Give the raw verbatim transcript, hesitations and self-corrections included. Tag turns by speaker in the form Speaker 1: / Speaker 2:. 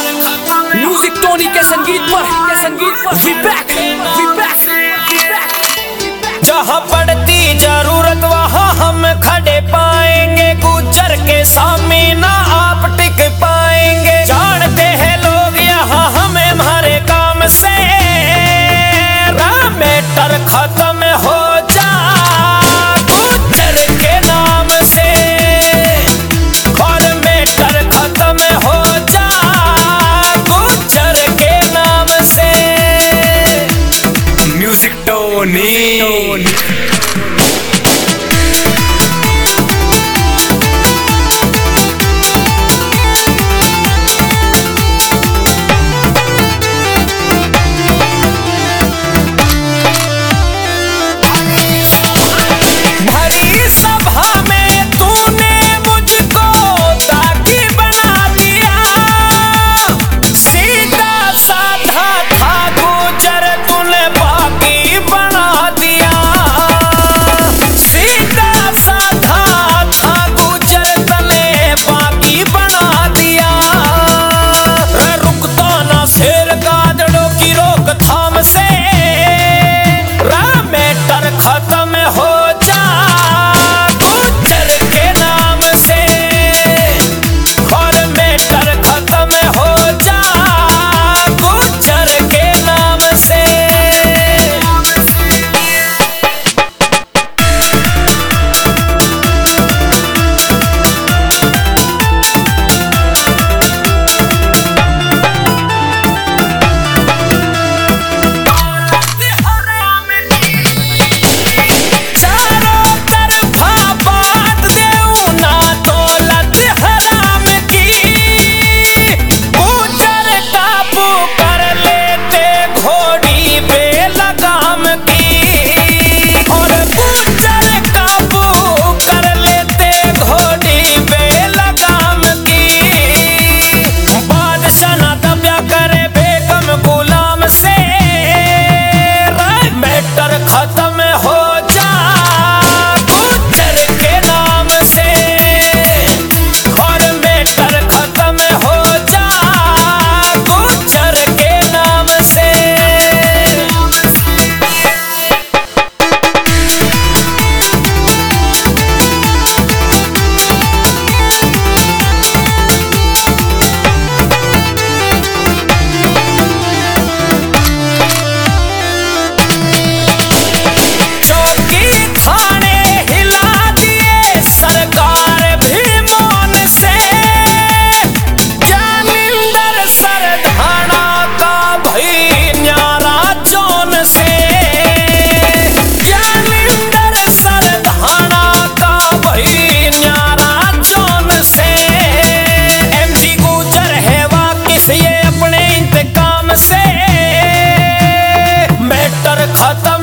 Speaker 1: Music टोनी के संगीत पर के संगीत पर वी बैक वी बैक वी बैक।
Speaker 2: जहाँ पड़ती जरूरत वहाँ हम खड़े पाएंगे, गुजर के सामने ना आप टिक पाएंगे। जानते हैं लोग यहाँ हमें हमारे काम से, मैटर खत्म हो जा गुजर के नाम से, और मैटर खत्म हो जा गुजर के नाम से। म्यूजिक टोनी। खत्म।